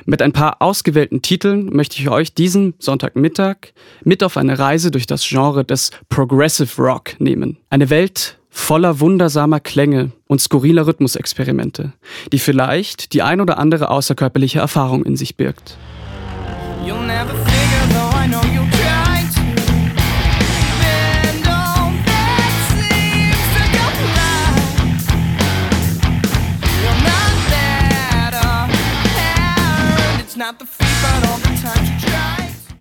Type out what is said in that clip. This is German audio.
Mit ein paar ausgewählten Titeln möchte ich euch diesen Sonntagmittag mit auf eine Reise durch das Genre des Progressive Rock nehmen. Eine Welt voller wundersamer Klänge und skurriler Rhythmusexperimente, die vielleicht die ein oder andere außerkörperliche Erfahrung in sich birgt. You'll never figure, though I know you tried to. Bend all that seems to go right. You're not that apparent. It's not the